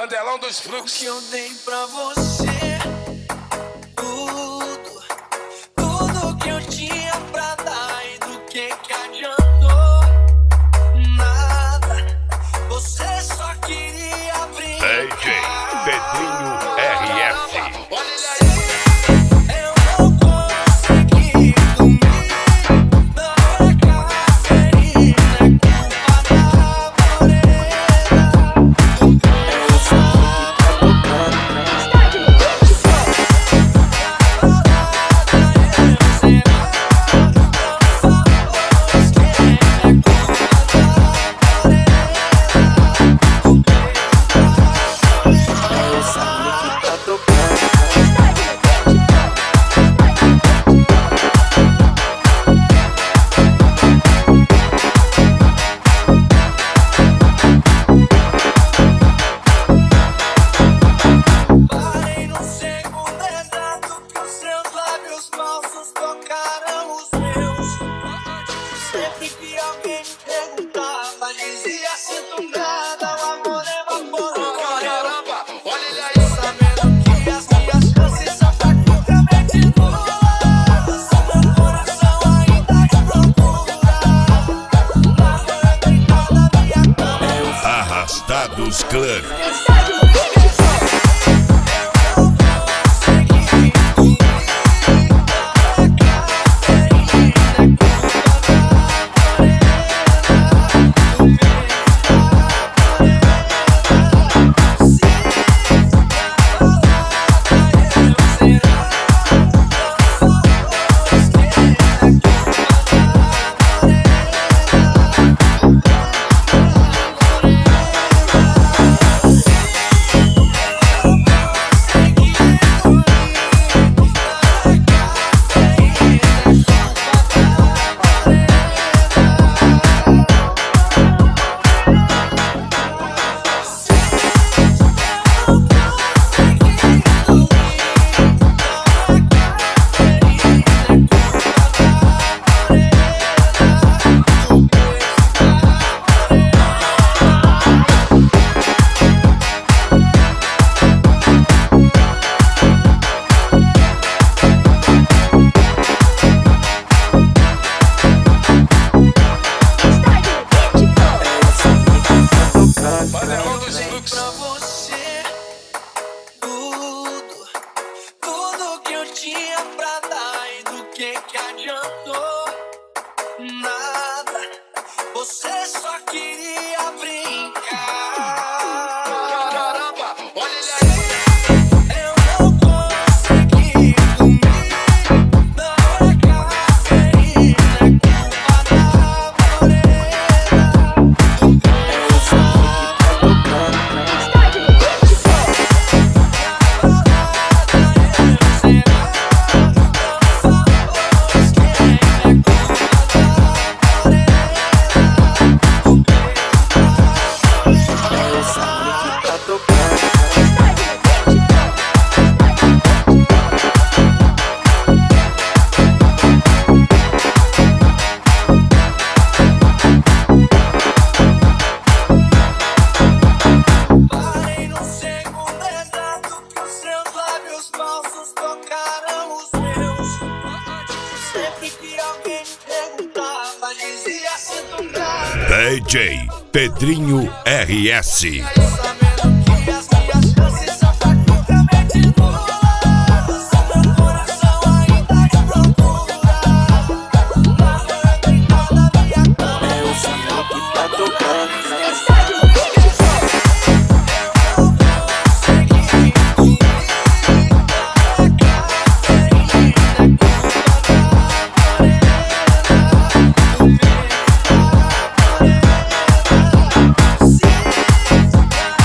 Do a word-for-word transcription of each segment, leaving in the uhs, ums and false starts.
Mandelão dos Fluxos. Que eu dei pra você tudo, tudo que eu tinha pra dar, e do que que adiantou? Nada, você só queria brincar. D J Pedrinho R S. Olha ele aí. Sempre que alguém me perguntava, dizia sinto nada, o amor evaporou. Caramba, olha ele aí. Sabendo que as minhas chances são praticamente nulas, meu coração ainda te procura. Lá foi deitada na minha cama. Arrastados Clã. Mandelão dos Fluxos. Pra você tudo, tudo que eu tinha pra dar, e do que que adiantou? Nada, você só queria brincar. Caramba, olha ele aí. Eu não consegui dormir na hora que a cafeína é culpa da morena. Eu só D J Pedrinho R S. Se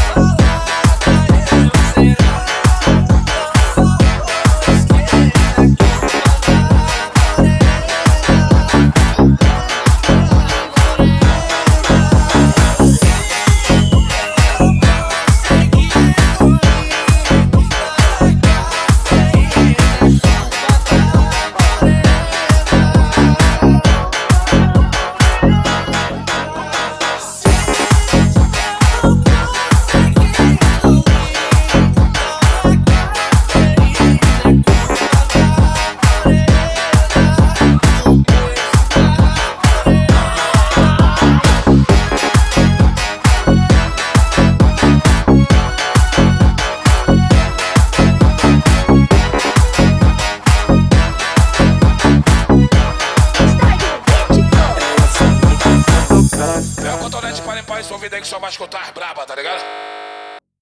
ouvido aí que só vai escutar as braba, tá ligado?